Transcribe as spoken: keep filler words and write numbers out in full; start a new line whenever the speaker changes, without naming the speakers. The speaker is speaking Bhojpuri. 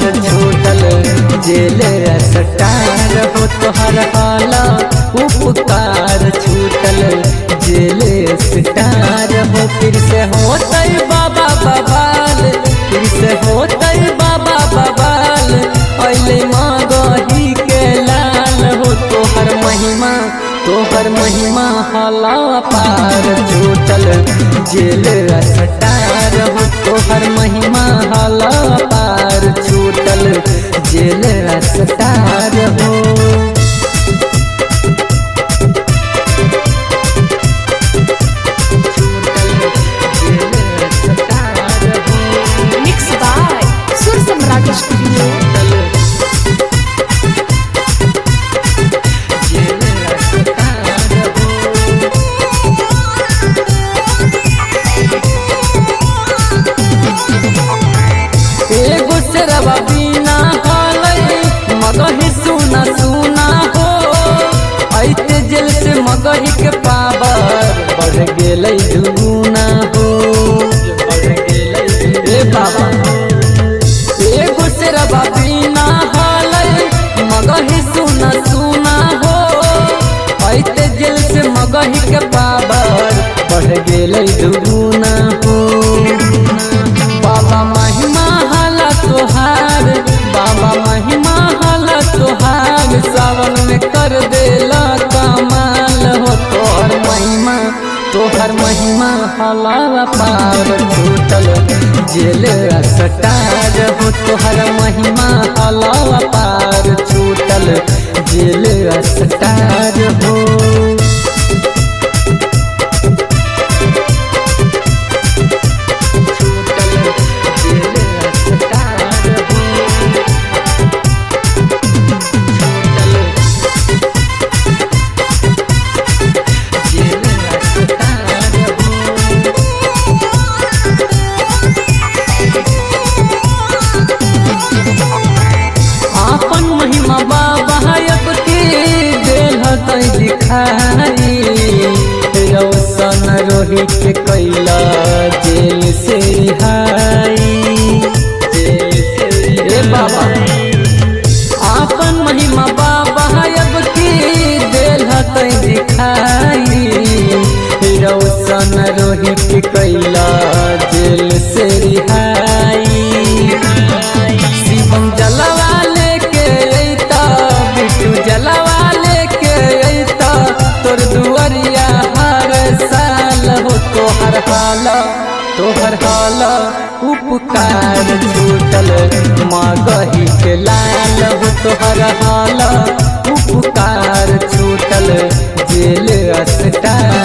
छूटल जेल सटार हो तोहर हाला उपकार छूटल जेल सटार हो। फिर से होतै बाबा बवाल फिर से होतै बाबा बवाल अइले मगही के लाल हो तोहर महिमा तोहर महिमा हाला पार छूटल जेल सटार हो तोहर महिमा हाला पार छूटल जेल सटार हो।
Mixed by Sur Samrat Studio.
एगो शेरवा बिना हालै मगही सुना सुना हो ऐते जेल से मगही के पावर बढ़ गेलै दुगुना हो ए बाबा एगो शेरवा बिना हालै मगही सुना सुना हो ऐते जेल से मगही के पावर बढ़ गेलै दुगुना हो। बाबा महिमा हाला तोहार बाबा महिमा हाला तोहार सावन में कर देला कमाल हो तोहर महिमा तोहर महिमा हाला पार छूटल जेल सटार हो तोहर महिमा हाला पार छूटल जेल सटार हो। आपन महिमा बाबा के देल दिखाई रौशन रोहित कैला जेल से रिहाई ए बाबा आपन महिमा बाबा के देल दिखाई रौशन रोहित कैला जेल से रिहाई। शिवम जलवा लेके अइता बिट्टू जलवा लेके अइता तोर दुआरिया हर साल हो तोहर हाला तोहर हाला उपकार छूटल मगही के लाल हो तोहर हाला उपकार छूटल जेल सटार